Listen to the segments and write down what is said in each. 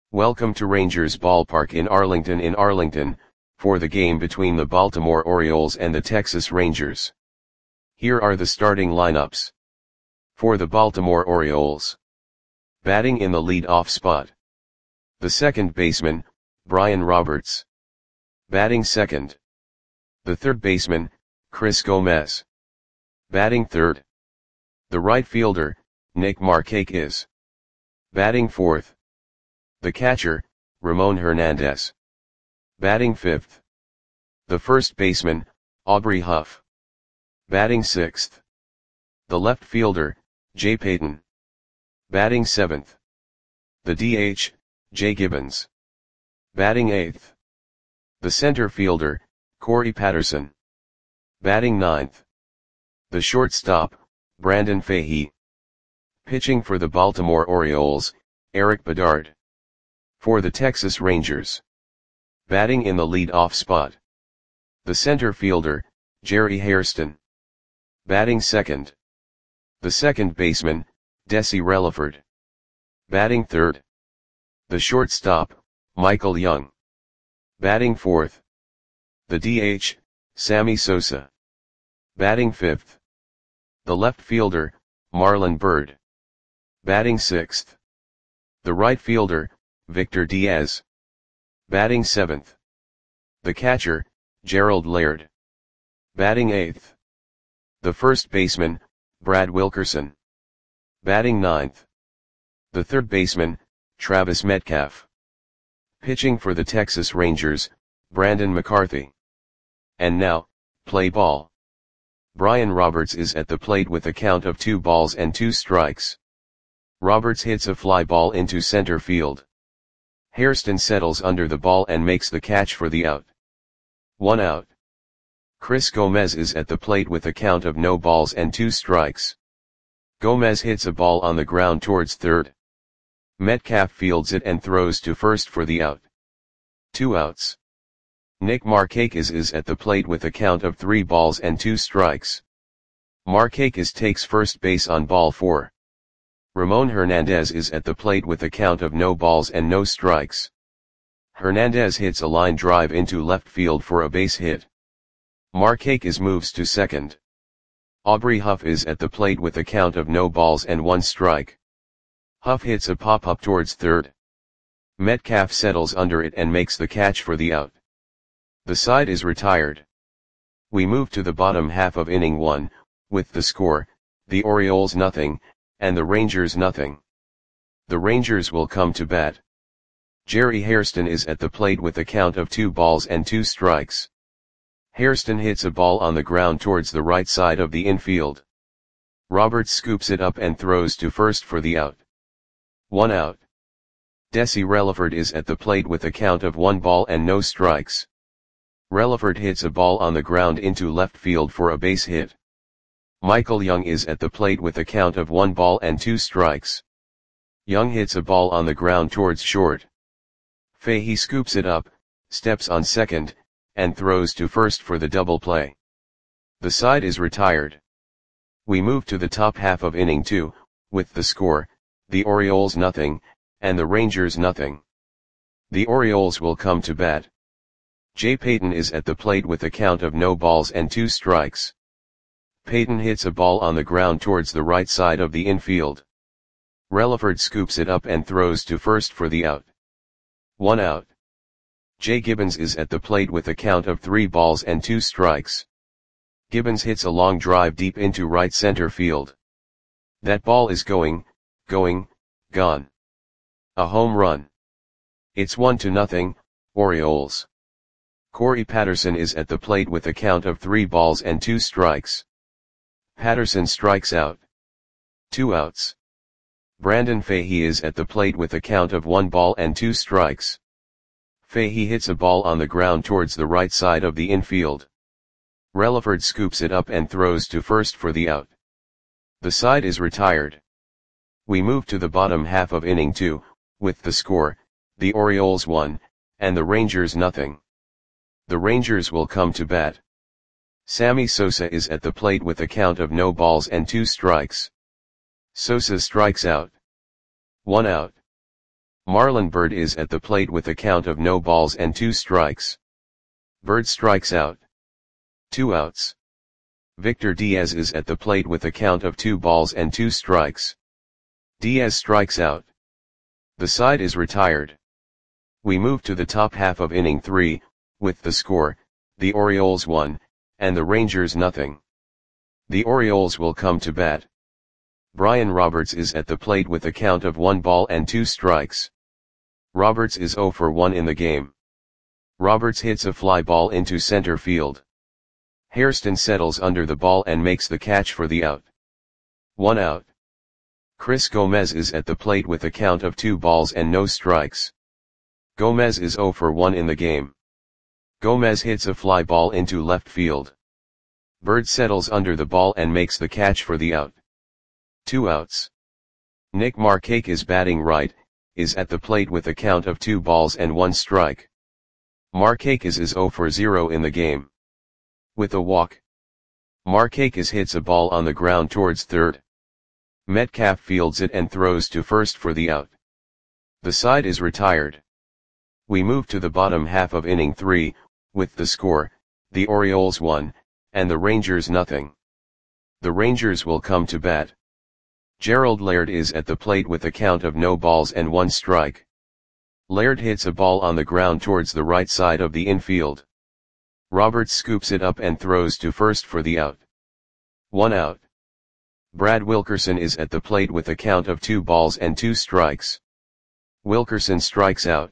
Welcome to Rangers Ballpark in Arlington, for the game between the Baltimore Orioles and the Texas Rangers. Here are the starting lineups. For the Baltimore Orioles. Batting in the lead-off spot. The second baseman, Brian Roberts. Batting second. The third baseman, Chris Gomez. Batting third. The right fielder, Nick Markakis. Batting fourth. The catcher, Ramon Hernandez. Batting fifth. The first baseman, Aubrey Huff. Batting sixth. The left fielder, Jay Payton. Batting seventh. The DH, Jay Gibbons. Batting eighth. The center fielder, Corey Patterson. Batting ninth. The shortstop, Brandon Fahey. Pitching for the Baltimore Orioles, Erik Bedard. For the Texas Rangers. Batting in the lead-off spot. The center fielder, Jerry Hairston. Batting second. The second baseman, Desi Relaford. Batting third. The shortstop, Michael Young. Batting fourth. The DH, Sammy Sosa. Batting fifth. The left fielder, Marlon Byrd. Batting sixth. The right fielder, Victor Diaz. Batting seventh. The catcher, Gerald Laird. Batting eighth. The first baseman, Brad Wilkerson. Batting ninth. The third baseman, Travis Metcalf. Pitching for the Texas Rangers, Brandon McCarthy. And now, play ball. Brian Roberts is at the plate with a count of 2 balls and 2 strikes. Roberts hits a fly ball into center field. Hairston settles under the ball and makes the catch for the out. 1 out. Chris Gomez is at the plate with a count of no balls and 2 strikes. Gomez hits a ball on the ground towards third. Metcalf fields it and throws to first for the out. 2 outs. Nick Markakis is at the plate with a count of 3 balls and 2 strikes. Markakis takes first base on ball 4. Ramon Hernandez is at the plate with a count of no balls and no strikes. Hernandez hits a line drive into left field for a base hit. Markakis moves to second. Aubrey Huff is at the plate with a count of no balls and 1 strike. Huff hits a pop-up towards third. Metcalf settles under it and makes the catch for the out. The side is retired. We move to the bottom half of inning 1, with the score, the Orioles nothing, and the Rangers nothing. The Rangers will come to bat. Jerry Hairston is at the plate with a count of 2 balls and 2 strikes. Hairston hits a ball on the ground towards the right side of the infield. Roberts scoops it up and throws to first for the out. 1 out. Desi Relaford is at the plate with a count of 1 ball and no strikes. Relaford hits a ball on the ground into left field for a base hit. Michael Young is at the plate with a count of 1 ball and 2 strikes. Young hits a ball on the ground towards short. Fahey scoops it up, steps on second, and throws to first for the double play. The side is retired. We move to the top half of inning 2, with the score, the Orioles nothing, and the Rangers nothing. The Orioles will come to bat. Jay Payton is at the plate with a count of no balls and 2 strikes. Payton hits a ball on the ground towards the right side of the infield. Relaford scoops it up and throws to first for the out. 1 out. Jay Gibbons is at the plate with a count of 3 balls and 2 strikes. Gibbons hits a long drive deep into right center field. That ball is gone. A home run. It's 1-0, Orioles. Corey Patterson is at the plate with a count of 3 balls and 2 strikes. Patterson strikes out. 2 outs. Brandon Fahey is at the plate with a count of 1 ball and 2 strikes. Fahey hits a ball on the ground towards the right side of the infield. Relaford scoops it up and throws to first for the out. The side is retired. We move to the bottom half of inning 2, with the score, the Orioles 1, and the Rangers nothing. The Rangers will come to bat. Sammy Sosa is at the plate with a count of no balls and 2 strikes. Sosa strikes out. 1 out. Marlon Byrd is at the plate with a count of no balls and 2 strikes. Byrd strikes out. 2 outs. Victor Diaz is at the plate with a count of 2 balls and 2 strikes. Diaz strikes out. The side is retired. We move to the top half of inning 3, with the score, the Orioles 1, and the Rangers nothing. The Orioles will come to bat. Brian Roberts is at the plate with a count of 1 ball and 2 strikes. Roberts is 0 for 1 in the game. Roberts hits a fly ball into center field. Hairston settles under the ball and makes the catch for the out. 1 out. Chris Gomez is at the plate with a count of 2 balls and no strikes. Gomez is 0 for 1 in the game. Gomez hits a fly ball into left field. Byrd settles under the ball and makes the catch for the out. 2 outs. Nick Markakis batting right, is at the plate with a count of 2 balls and 1 strike. Markakis is 0 for 0 in the game. With a walk, Markakis hits a ball on the ground towards third. Metcalf fields it and throws to first for the out. The side is retired. We move to the bottom half of inning 3, with the score, the Orioles 1, and the Rangers nothing. The Rangers will come to bat. Gerald Laird is at the plate with a count of no balls and 1 strike. Laird hits a ball on the ground towards the right side of the infield. Roberts scoops it up and throws to first for the out. 1 out. Brad Wilkerson is at the plate with a count of 2 balls and 2 strikes. Wilkerson strikes out.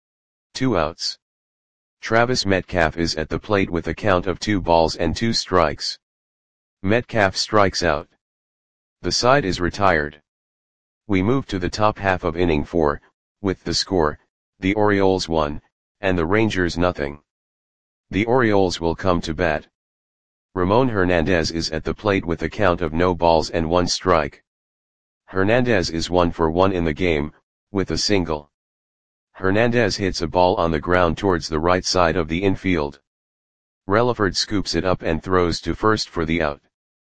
2 outs. Travis Metcalf is at the plate with a count of 2 balls and 2 strikes. Metcalf strikes out. The side is retired. We move to the top half of inning 4, with the score, the Orioles 1, and the Rangers nothing. The Orioles will come to bat. Ramon Hernandez is at the plate with a count of no balls and 1 strike. Hernandez is 1 for 1 in the game, with a single. Hernandez hits a ball on the ground towards the right side of the infield. Relaford scoops it up and throws to first for the out.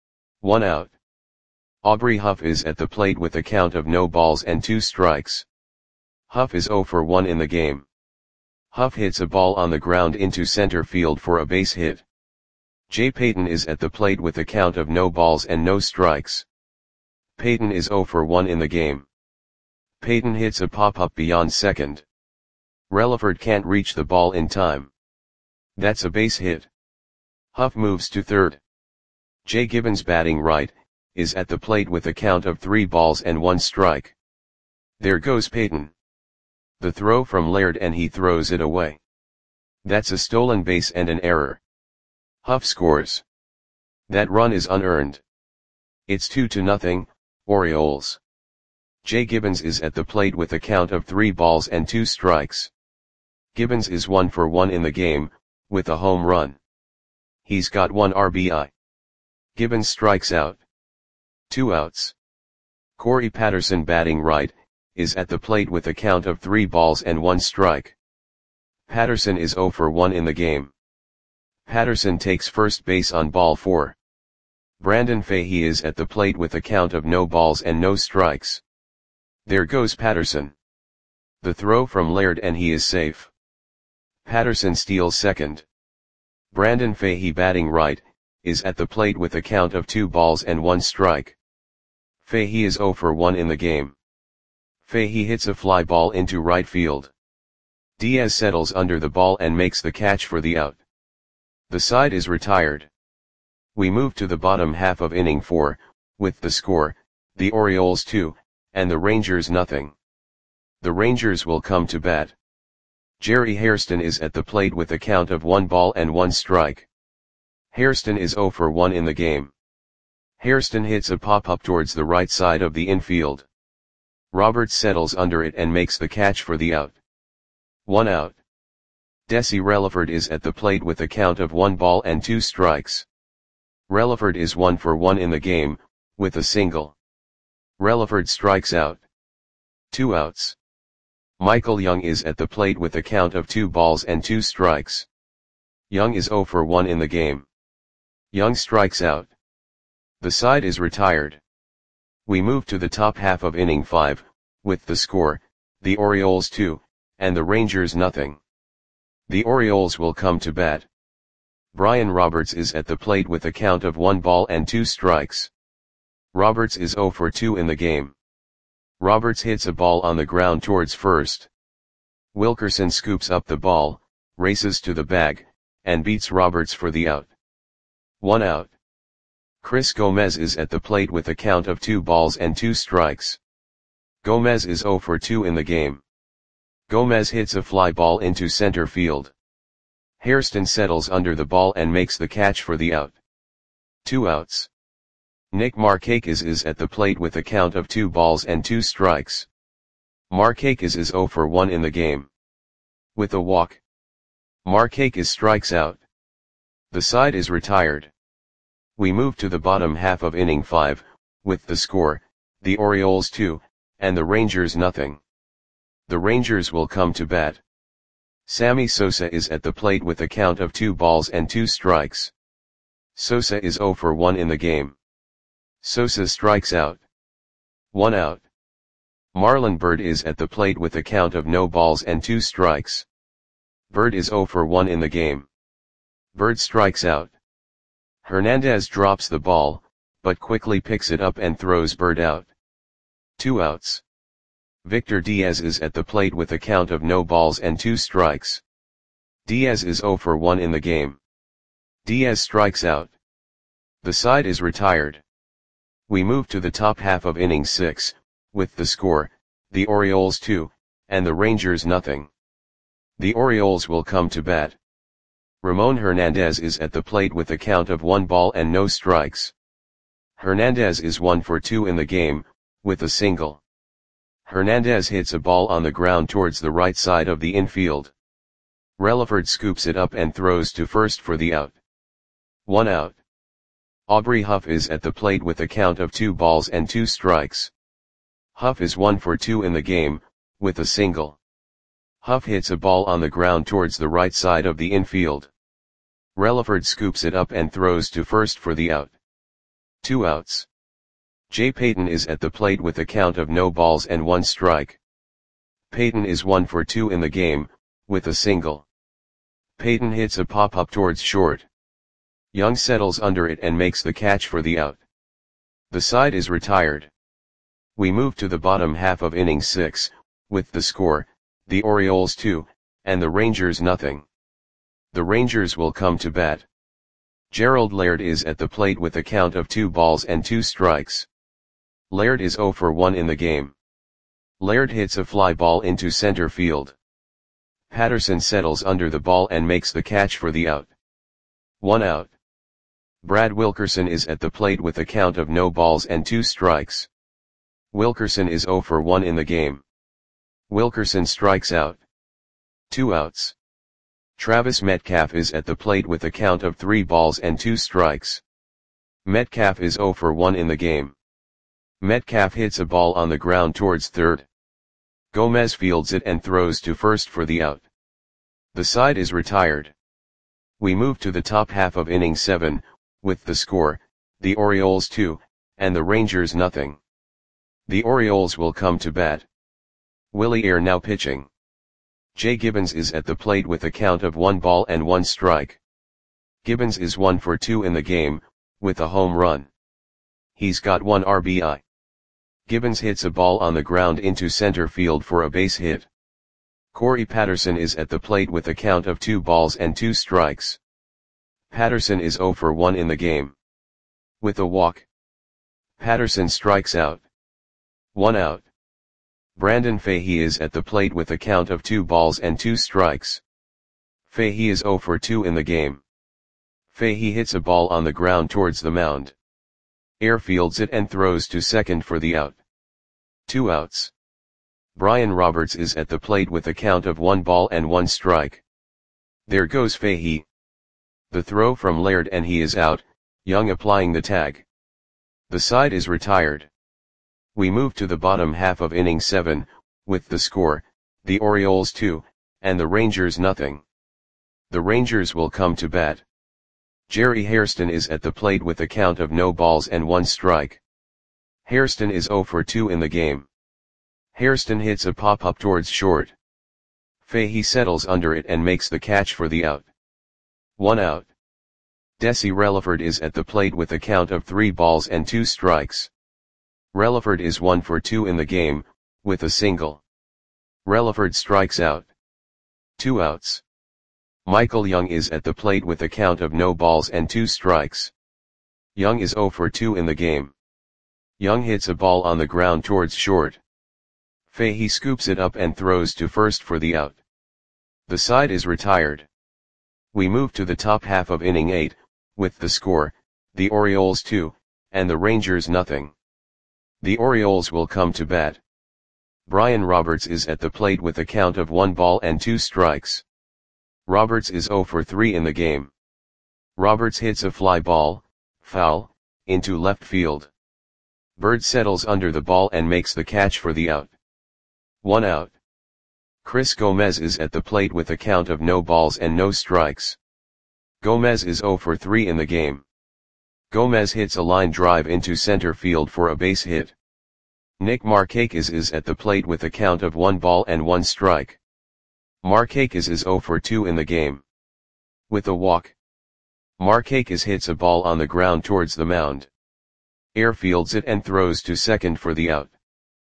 1 out. Aubrey Huff is at the plate with a count of no balls and 2 strikes. Huff is 0 for 1 in the game. Huff hits a ball on the ground into center field for a base hit. Jay Payton is at the plate with a count of no balls and no strikes. Payton is 0 for 1 in the game. Payton hits a pop-up beyond second. Relaford can't reach the ball in time. That's a base hit. Huff moves to third. Jay Gibbons batting right, is at the plate with a count of 3 balls and 1 strike. There goes Payton. The throw from Laird and he throws it away. That's a stolen base and an error. Huff scores. That run is unearned. It's 2-0, Orioles. Jay Gibbons is at the plate with a count of 3 balls and 2 strikes. Gibbons is 1 for 1 in the game, with a home run. He's got 1 RBI. Gibbons strikes out. 2 outs. Corey Patterson batting right, is at the plate with a count of 3 balls and 1 strike. Patterson is 0 for 1 in the game. Patterson takes first base on ball 4. Brandon Fahey is at the plate with a count of no balls and no strikes. There goes Patterson. The throw from Laird and he is safe. Patterson steals second. Brandon Fahey batting right, is at the plate with a count of 2 balls and 1 strike. Fahey is 0 for 1 in the game. Fahey hits a fly ball into right field. Diaz settles under the ball and makes the catch for the out. The side is retired. We move to the bottom half of inning 4, with the score, the Orioles 2, and the Rangers nothing. The Rangers will come to bat. Jerry Hairston is at the plate with a count of 1 ball and 1 strike. Hairston is 0 for 1 in the game. Hairston hits a pop-up towards the right side of the infield. Roberts settles under it and makes the catch for the out. 1 out. Desi Relaford is at the plate with a count of 1 ball and 2 strikes. Relaford is 1 for 1 in the game, with a single. Relaford strikes out. 2 outs. Michael Young is at the plate with a count of 2 balls and 2 strikes. Young is 0 for 1 in the game. Young strikes out. The side is retired. We move to the top half of inning 5, with the score, the Orioles 2, and the Rangers nothing. The Orioles will come to bat. Brian Roberts is at the plate with a count of 1 ball and 2 strikes. Roberts is 0 for 2 in the game. Roberts hits a ball on the ground towards first. Wilkerson scoops up the ball, races to the bag, and beats Roberts for the out. 1 out. Chris Gomez is at the plate with a count of 2 balls and 2 strikes. Gomez is 0 for 2 in the game. Gomez hits a fly ball into center field. Hairston settles under the ball and makes the catch for the out. 2 outs. Nick Markakis is at the plate with a count of 2 balls and 2 strikes. Markakis is 0 for 1 in the game. With a walk, Markakis strikes out. The side is retired. We move to the bottom half of inning 5, with the score, the Orioles 2, and the Rangers nothing. The Rangers will come to bat. Sammy Sosa is at the plate with a count of 2 balls and 2 strikes. Sosa is 0 for 1 in the game. Sosa strikes out. 1 out. Marlon Byrd is at the plate with a count of no balls and 2 strikes. Byrd is 0 for 1 in the game. Byrd strikes out. Hernandez drops the ball, but quickly picks it up and throws Byrd out. 2 outs. Victor Diaz is at the plate with a count of no balls and 2 strikes. Diaz is 0 for 1 in the game. Diaz strikes out. The side is retired. We move to the top half of inning 6, with the score, the Orioles 2, and the Rangers nothing. The Orioles will come to bat. Ramon Hernandez is at the plate with a count of 1 ball and no strikes. Hernandez is 1 for 2 in the game, with a single. Hernandez hits a ball on the ground towards the right side of the infield. Relaford scoops it up and throws to first for the out. 1 out. Aubrey Huff is at the plate with a count of 2 balls and 2 strikes. Huff is 1 for 2 in the game, with a single. Huff hits a ball on the ground towards the right side of the infield. Relaford scoops it up and throws to first for the out. 2 outs. Jay Payton is at the plate with a count of no balls and 1 strike. Payton is 1 for 2 in the game, with a single. Payton hits a pop-up towards short. Young settles under it and makes the catch for the out. The side is retired. We move to the bottom half of inning 6, with the score, the Orioles 2, and the Rangers nothing. The Rangers will come to bat. Gerald Laird is at the plate with a count of 2 balls and 2 strikes. Laird is 0 for 1 in the game. Laird hits a fly ball into center field. Patterson settles under the ball and makes the catch for the out. 1 out. Brad Wilkerson is at the plate with a count of no balls and 2 strikes. Wilkerson is 0 for 1 in the game. Wilkerson strikes out. 2 outs. Travis Metcalf is at the plate with a count of 3 balls and 2 strikes. Metcalf is 0 for 1 in the game. Metcalf hits a ball on the ground towards third. Gomez fields it and throws to first for the out. The side is retired. We move to the top half of inning 7, with the score, the Orioles 2, and the Rangers nothing. The Orioles will come to bat. Willie Air now pitching. Jay Gibbons is at the plate with a count of 1 ball and 1 strike. Gibbons is 1 for 2 in the game, with a home run. He's got 1 RBI. Gibbons hits a ball on the ground into center field for a base hit. Corey Patterson is at the plate with a count of 2 balls and 2 strikes. Patterson is 0 for 1 in the game. With a walk, Patterson strikes out. 1 out. Brandon Fahey is at the plate with a count of 2 balls and 2 strikes. Fahey is 0 for 2 in the game. Fahey hits a ball on the ground towards the mound. Air fields it and throws to second for the out. 2 outs. Brian Roberts is at the plate with a count of 1 ball and 1 strike. There goes Fahey. The throw from Laird and he is out, Young applying the tag. The side is retired. We move to the bottom half of inning 7, with the score, the Orioles 2, and the Rangers nothing. The Rangers will come to bat. Jerry Hairston is at the plate with a count of no balls and 1 strike. Hairston is 0 for 2 in the game. Hairston hits a pop-up towards short. Fahey settles under it and makes the catch for the out. 1 out. Desi Relaford is at the plate with a count of 3 balls and 2 strikes. Relaford is 1 for 2 in the game, with a single. Relaford strikes out. 2 outs. Michael Young is at the plate with a count of no balls and 2 strikes. Young is 0 for 2 in the game. Young hits a ball on the ground towards short. Fahey scoops it up and throws to first for the out. The side is retired. We move to the top half of inning 8, with the score, the Orioles 2, and the Rangers nothing. The Orioles will come to bat. Brian Roberts is at the plate with a count of 1 ball and 2 strikes. Roberts is 0 for 3 in the game. Roberts hits a fly ball, foul, into left field. Bird settles under the ball and makes the catch for the out. 1 out. Chris Gomez is at the plate with a count of no balls and no strikes. Gomez is 0 for 3 in the game. Gomez hits a line drive into center field for a base hit. Nick Markakis is at the plate with a count of 1 ball and 1 strike. Markakis is 0 for 2 in the game. With a walk. Markakis hits a ball on the ground towards the mound. Airfields it and throws to second for the out.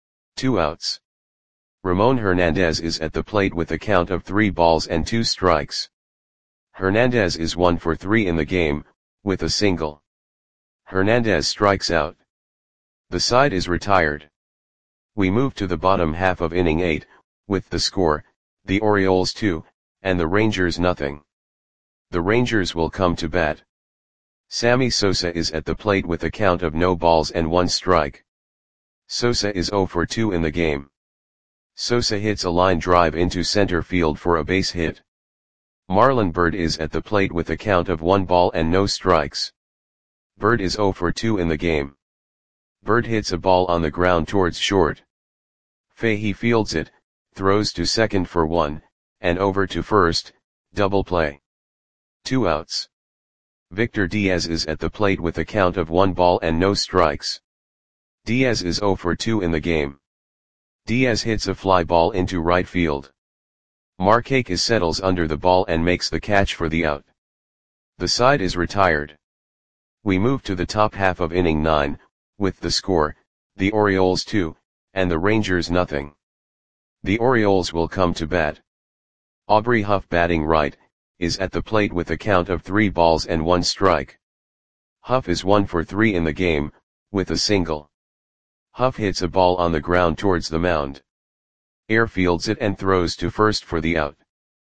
2 outs. Ramon Hernandez is at the plate with a count of 3 balls and 2 strikes. Hernandez is 1 for 3 in the game, with a single. Hernandez strikes out. The side is retired. We move to the bottom half of inning 8, with the score, the Orioles 2, and the Rangers nothing. The Rangers will come to bat. Sammy Sosa is at the plate with a count of no balls and 1 strike. Sosa is 0 for 2 in the game. Sosa hits a line drive into center field for a base hit. Marlon Byrd is at the plate with a count of 1 ball and no strikes. Byrd is 0 for 2 in the game. Byrd hits a ball on the ground towards short. Fahey fields it, throws to second for 1, and over to first, double play. 2 outs. Victor Diaz is at the plate with a count of 1 ball and no strikes. Diaz is 0 for 2 in the game. Diaz hits a fly ball into right field. Markakis settles under the ball and makes the catch for the out. The side is retired. We move to the top half of inning 9, with the score, the Orioles 2, and the Rangers nothing. The Orioles will come to bat. Aubrey Huff batting right, is at the plate with a count of 3 balls and 1 strike. Huff is 1 for 3 in the game, with a single. Huff hits a ball on the ground towards the mound. Airfields it and throws to first for the out.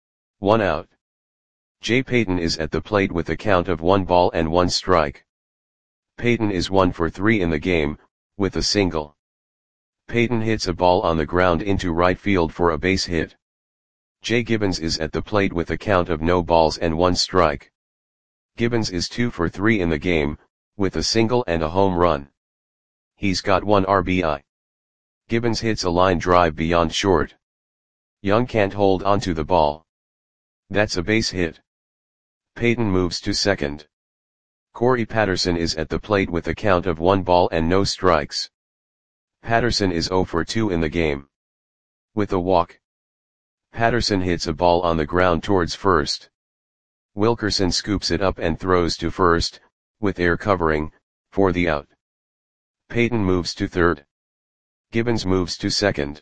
1 out. Jay Payton is at the plate with a count of 1 ball and 1 strike. Payton is 1 for 3 in the game, with a single. Payton hits a ball on the ground into right field for a base hit. Jay Gibbons is at the plate with a count of no balls and 1 strike. Gibbons is 2 for 3 in the game, with a single and a home run. He's got 1 RBI. Gibbons hits a line drive beyond short. Young can't hold onto the ball. That's a base hit. Payton moves to second. Corey Patterson is at the plate with a count of 1 ball and no strikes. Patterson is 0 for 2 in the game. With a walk. Patterson hits a ball on the ground towards first. Wilkerson scoops it up and throws to first, with air covering, for the out. Payton moves to third. Gibbons moves to second.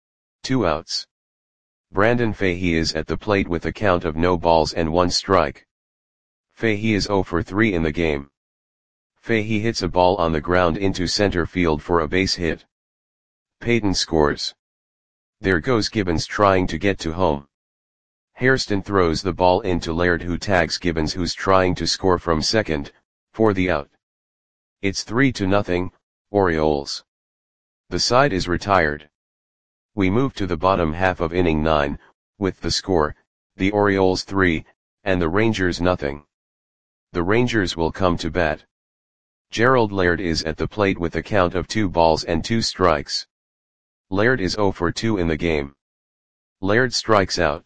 2 outs. Brandon Fahey is at the plate with a count of no balls and 1 strike. Fahey is 0 for 3 in the game. Fahey hits a ball on the ground into center field for a base hit. Payton scores. There goes Gibbons trying to get to home. Hairston throws the ball into Laird, who tags Gibbons, who's trying to score from second, for the out. It's 3-0, Orioles. The side is retired. We move to the bottom half of inning 9, with the score, the Orioles 3, and the Rangers nothing. The Rangers will come to bat. Gerald Laird is at the plate with a count of 2 balls and 2 strikes. Laird is 0 for 2 in the game. Laird strikes out.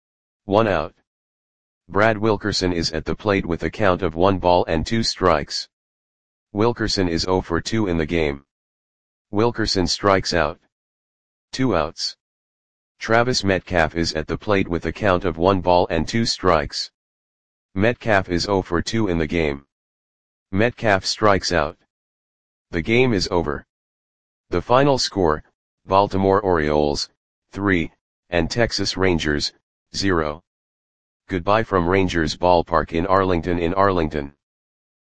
1 out. Brad Wilkerson is at the plate with a count of 1 ball and 2 strikes. Wilkerson is 0 for 2 in the game. Wilkerson strikes out. 2 outs. Travis Metcalf is at the plate with a count of 1 ball and 2 strikes. Metcalf is 0 for 2 in the game. Metcalf strikes out. The game is over. The final score, Baltimore Orioles, 3, and Texas Rangers, 0. Goodbye from Rangers Ballpark in Arlington.